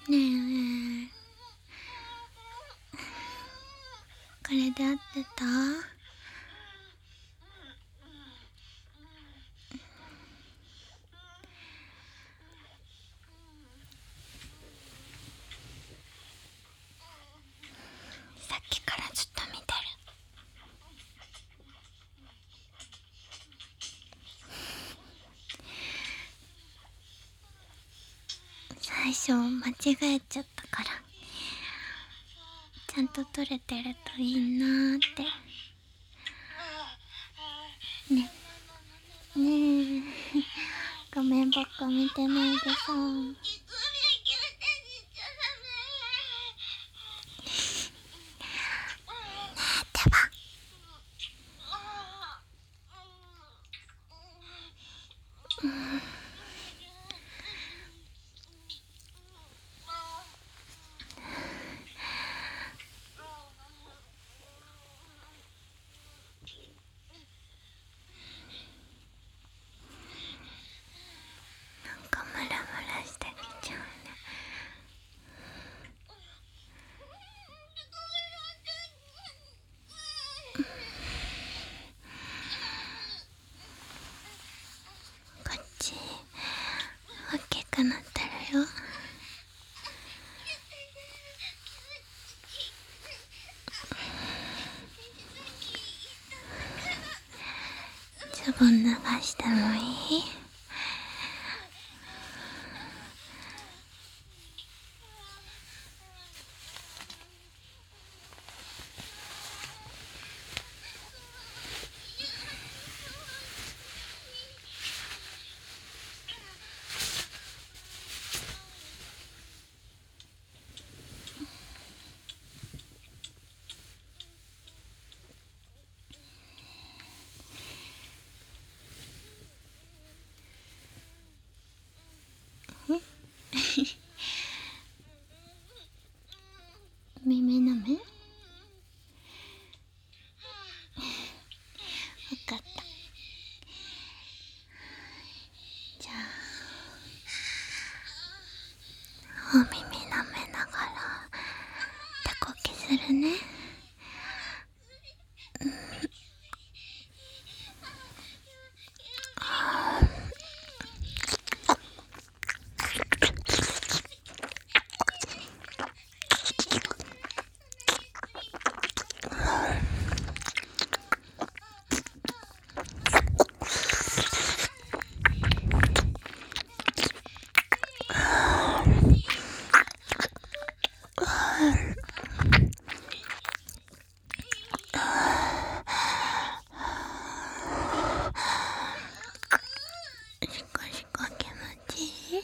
ねえ、これで合ってた？さっきからずっと見てる。最初間違えちゃったから、ちゃんと撮れてるといいなーって。ねねえごめん、ばっか見てないでさ。ってば。なんかムラムラしてきちゃうね。こっち大きくなってるよ。ズボン脱がしてもいい？耳の目？わかった。じゃあお耳舐めながら手こきするね。しこしこ気持ちいい？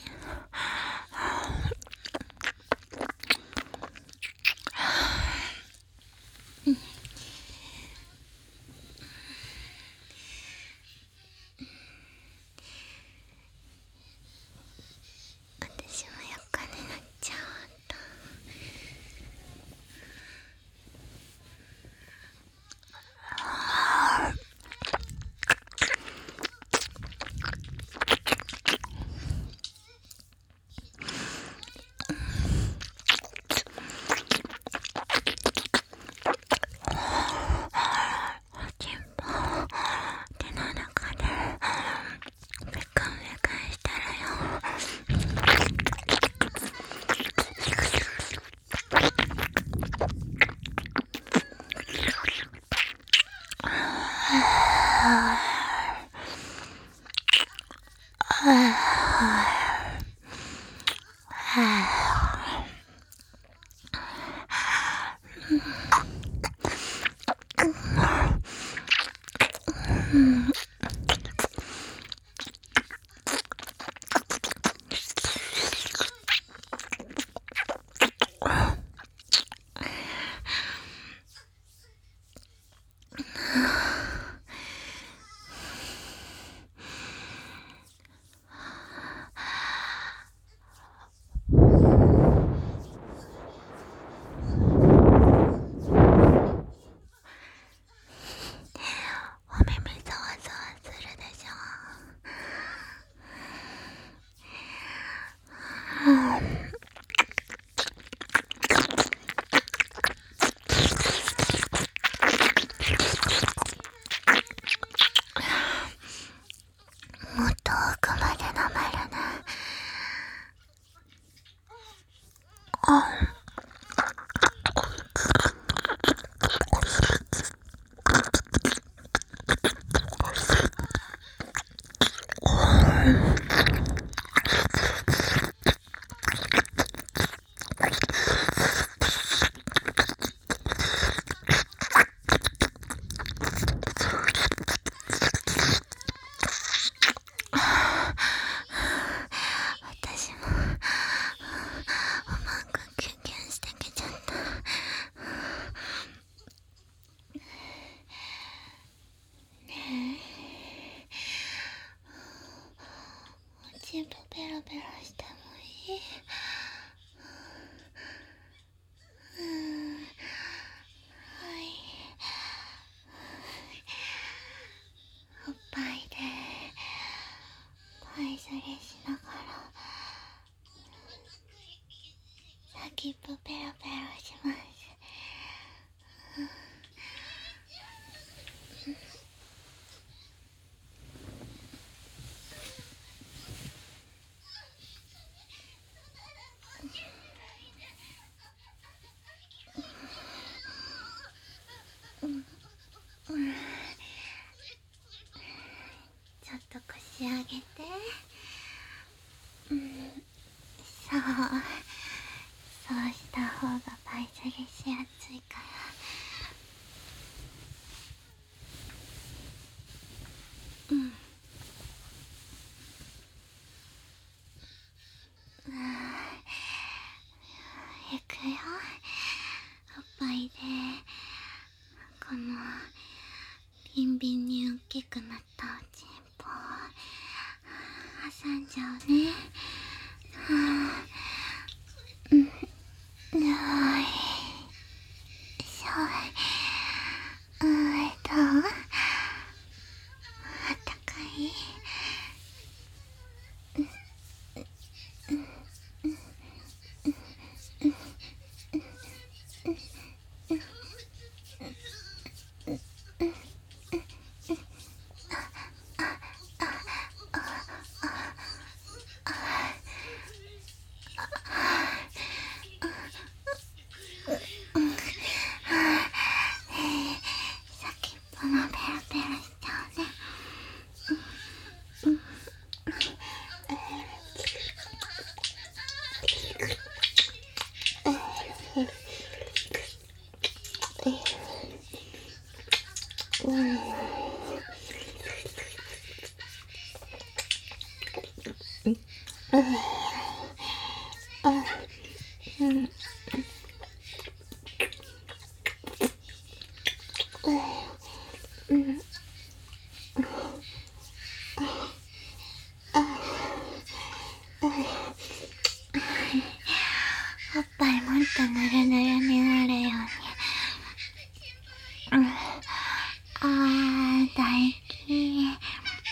私も横になっちゃおうと。金棒手の中でペカペカしてるよ。 尻尾ペロペロしてもいい？はい。おっぱいでパイ釣りしながら先っぽペロペロします。ちょっと腰上げて。そうした方がパイ釣りしやすいから。いくよ。おっぱいでこのビンビンに大きくなったおちんぽを挟んじゃうね。よいしょ。どう？あったかい？先っぽもペロペロしちゃうね。おっぱいもっとぬるぬるになるように。大きい。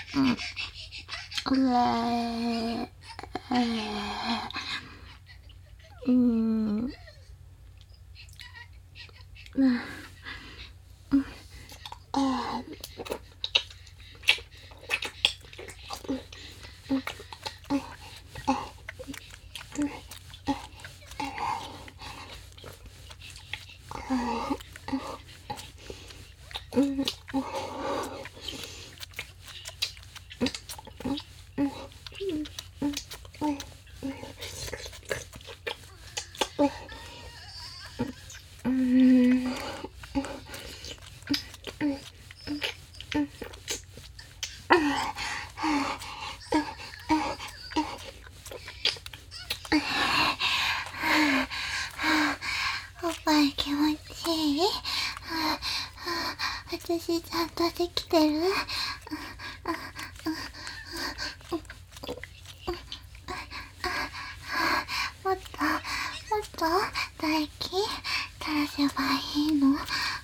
おっぱい気持ちいい？私ちゃんとできてる？もっと唾液垂らせばいいの？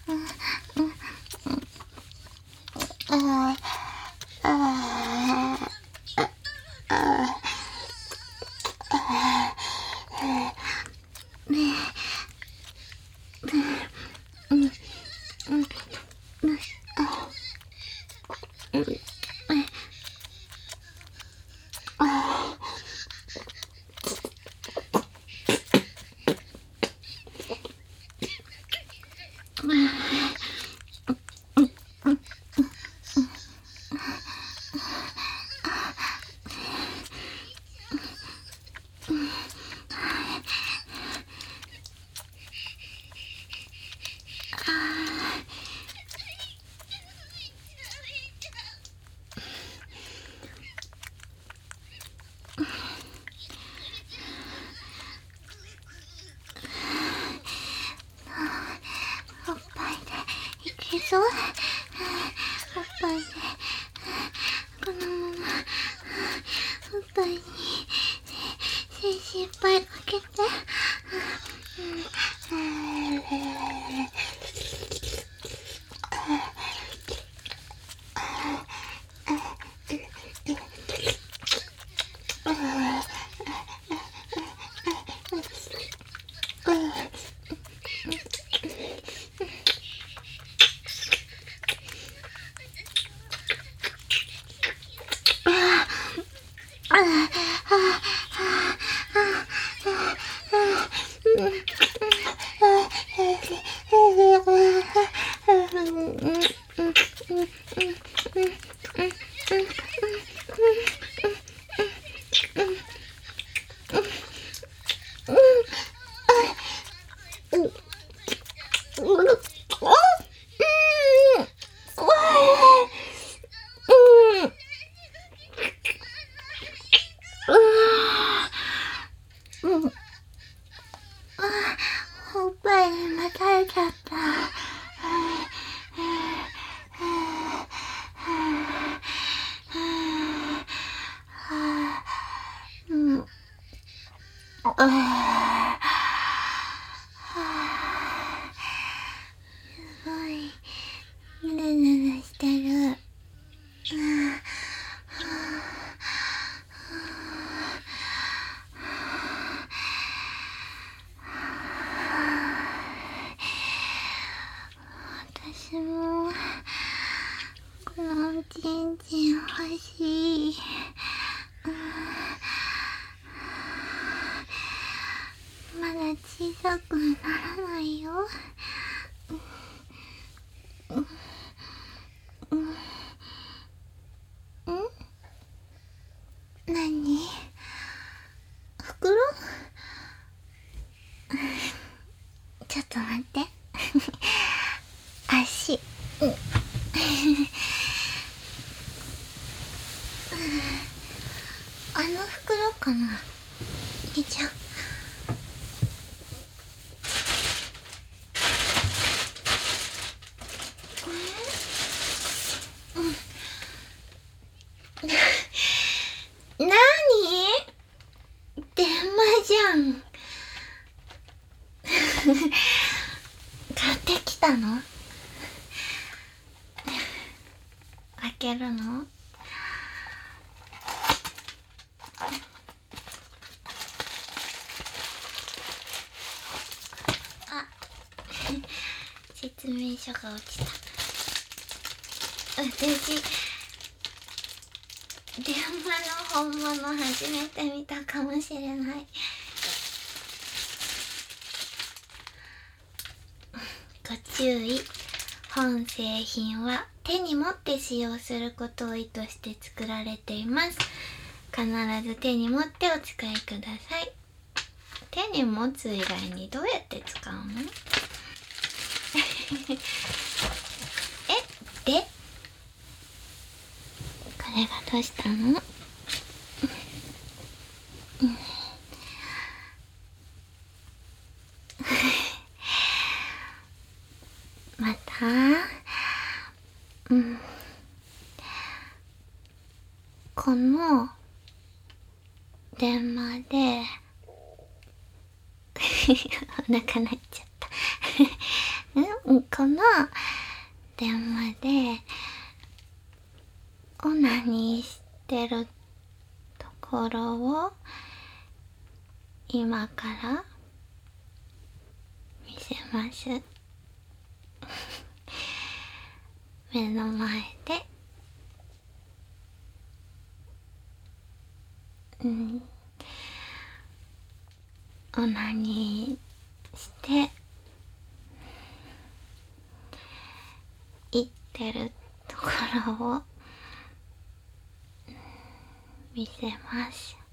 おっぱいでいけそう？おっぱいでこのままおっぱいに精子いっぱいかけて。おっぱいにまたれちゃった。すごいぬるぬるしてる。私もこのちんちん欲しい。まだ小さくならないよ。何？袋？ちょっと待って。足。あの袋かな。いいじゃん。なに？電話じゃん。買ってきたの？開けるの？あ、説明書が落ちた。私電話の本物初めて見たかもしれない。ご注意。本製品は手に持って使用することを意図して作られています。必ず手に持ってお使いください。手に持つ以外にどうやって使うの？でこれがどうしたの？また？この電話でお腹鳴っちゃったこの電話でオナニーしてるところを今から見せます。目の前でオナニーして行ってるところを見せます。